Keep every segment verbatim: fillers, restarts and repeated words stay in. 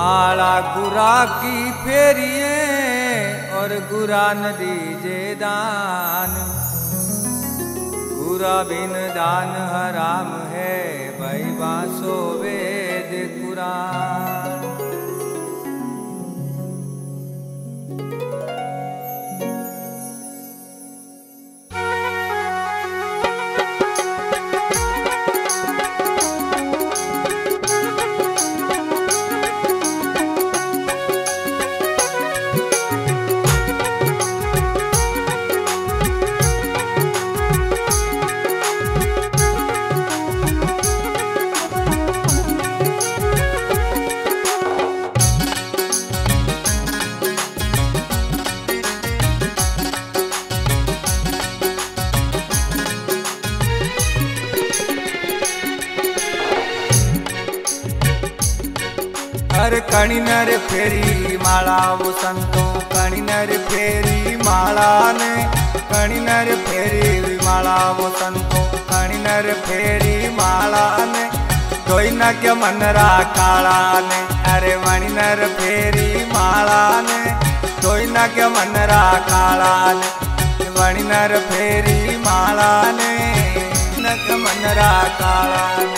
माला गुरा की फेरिए और गुरा नदी जे दान। गुरा बिन दान हराम है भाई बांसो वेद कुरान। हर कणी नर फेरी माला वो संतों कणी नर फेरी माला ने। कणी नर फेरी माला वो संतों कणी नर फेरी माला ने। कोई न क्या मनरा काला ने अरे मणि नर फेरी माला ने। कोई न क्या मनरा काला ने मणि नर फेरी माला ने। न क्या मनरा काला ने।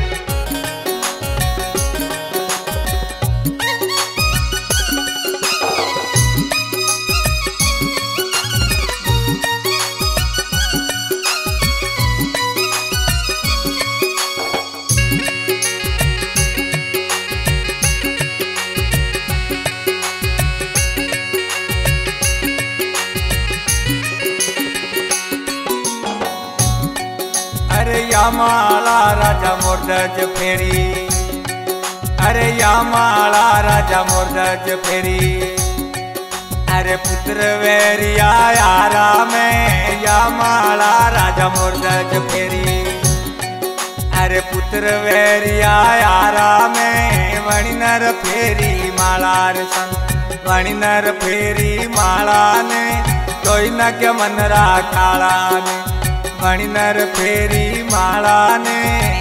अरे या माला राजा मोरदज फेरी। अरे या माला राजा मोरदज फेरी। अरे पुत्र वेरिया यारा में या माला राजा मोरदज फेरी। अरे पुत्र वेरिया यारा में वणि नर फेरी माला रे संत वणि नर फेरी माला ने। कोई न क्या मनरा काला ने मणि नर फेरी माला ने।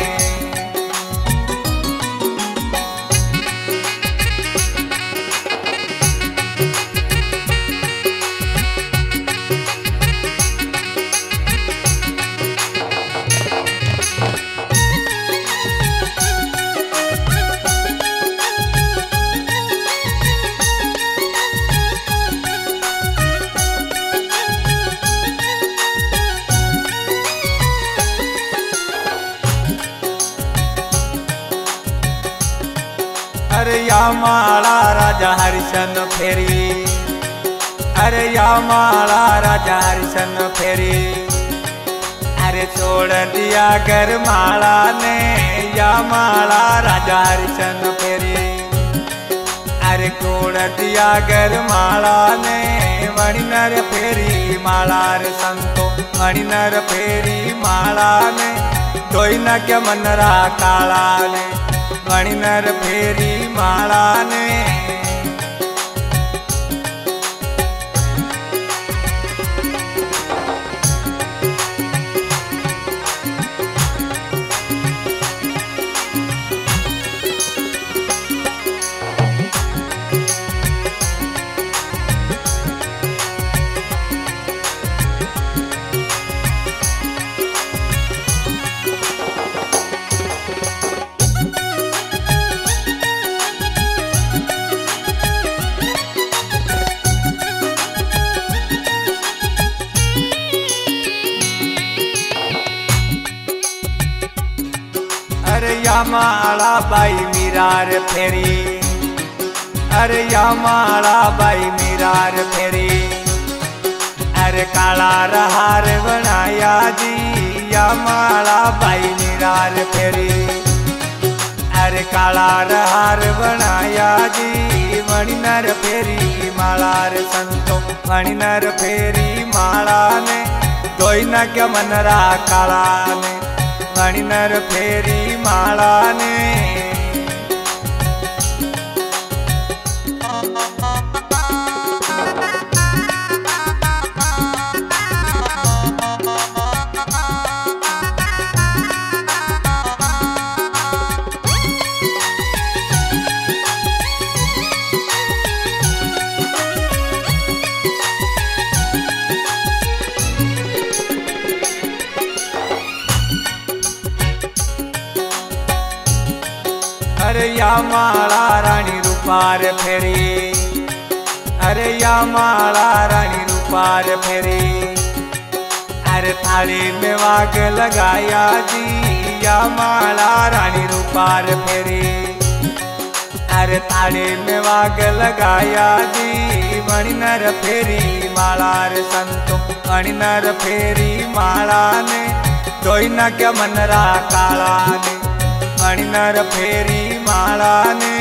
अरे या माला राजा हरिचंद्र फेरी। अरे या माला राजा हरिचंद्र फेरी। अरे छोड़ दिया घर माला ने या माला राजा हरिचंद्र फेरी। अरे छोड़ दिया घर माला ने मणि नर फेरी माला रे संतो मणि नर फेरी माला ने। कोई न क्या मनरा काला ने मणि नर फेरी माला ने। अरे या माला बाई मीरा रे फेरी। अरे या माला बाई मीरा रे फेरी। अरे काला रहार बनाया जी या माला बाई मीरा रे फेरी। अरे काला रहार बनाया जी मणि नर फेरी माला रे संतो मणि नर फेरी माला ने। कोई न क्या मनरा काला ने मणि नर फेरी माला ने। अरे या माला रानी रूपार फेरी, अरे या माला रानी रूपार फेरी। अरे थाली में वाग लगाया जी, या माला रानी रूपार फेरी। अरे थाली में वाग लगाया जी, मणिनर फेरी माला रे संतो, मणिनर फेरी माला ने जोई न क्या मनरा काला ने, मणिनर फेरी माला ने।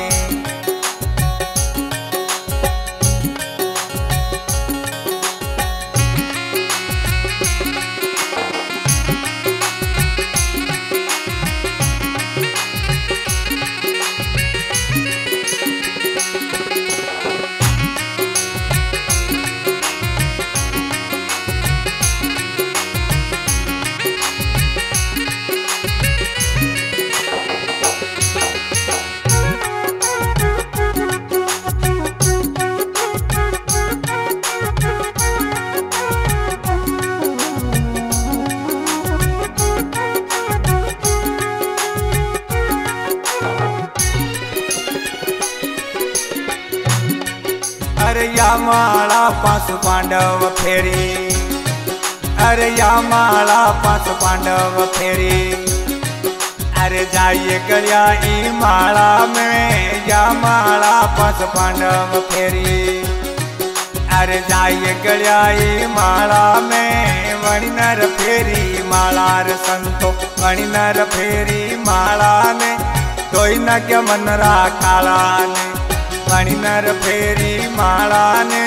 अरे या माला पांच पांडव फेरी, अरे या माला पांच पांडव फेरी। अरे जाइए गलिया ई माला में, या माला पांच पांडव फेरी। अरे जाइए गलिया ई माला में, मणिनर फेरी माला रे संतो, मणिनर फेरी माला ने कोई न क्या मनरा काला ने, मणिनर फेरी माला ने।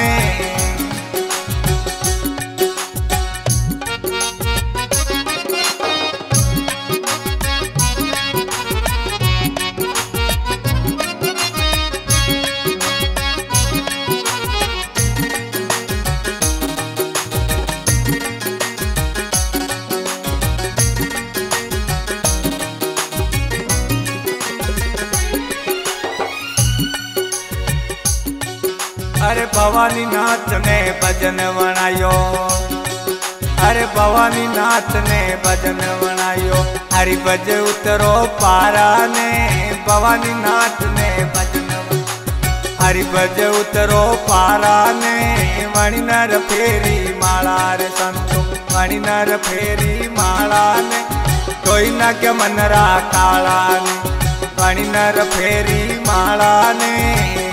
अरे भवानी नाथ ने भजन बनायो, अरे भवानी नाथ ने भजन बनायो। हरि भज उतरो पारा ने, भवानी नाथ ने भजन, हरि भज उतरो पारा ने। मणिनर फेरी माला रे संतो, मणिनर फेरी माला ने कोई न क्या मनरा काला ने, मणिनर फेरी माला ने।